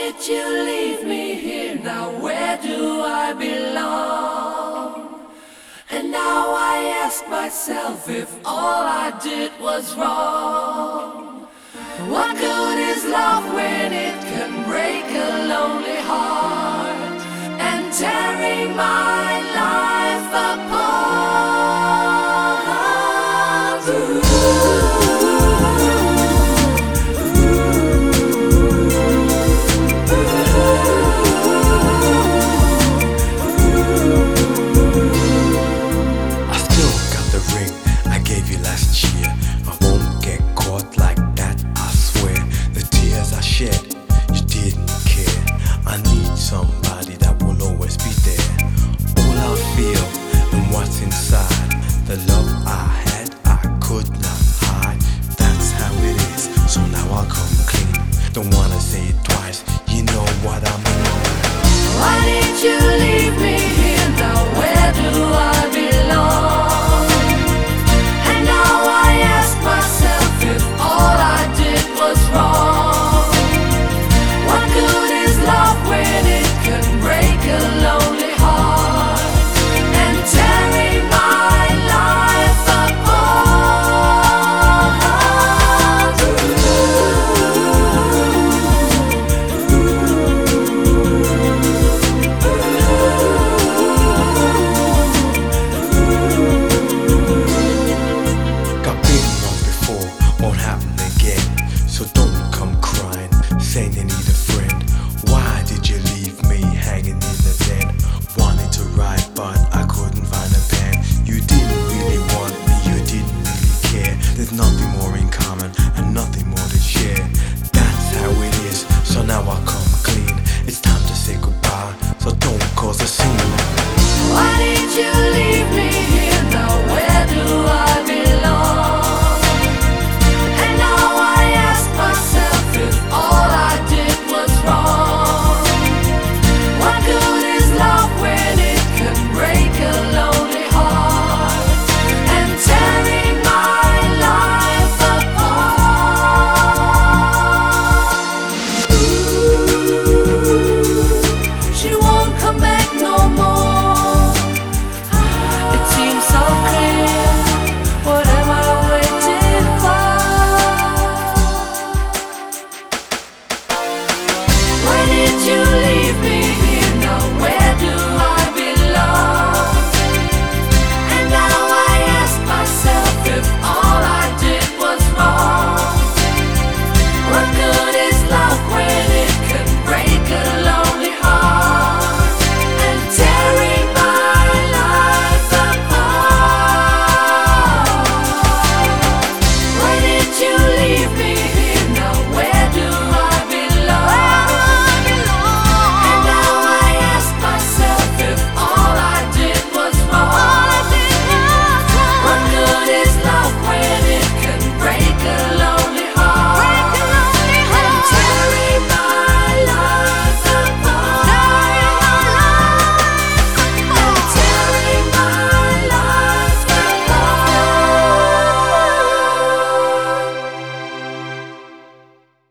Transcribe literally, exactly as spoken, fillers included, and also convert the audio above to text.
did you leave me here? Now where do I belong? And now I ask myself if all I did was wrong. What good is love when it can break a lonely heart and tearing my life apart? Ooh. You didn't care. I need somebody that will always be there. All I feel and what's inside, the love I had I could not hide. That's how it is, so now I'll come clean. Don't wanna say it twice, you know what I mean. Why did you leave me here? Now where do I belong? And now I ask myself if all I did was wrong. When it can break a lonely heart and tearing my life apart. Got bitten once before, won't happen again. So don't come crying, saying you need a friend. Why did you leave me hanging in the den? Wanting to ride by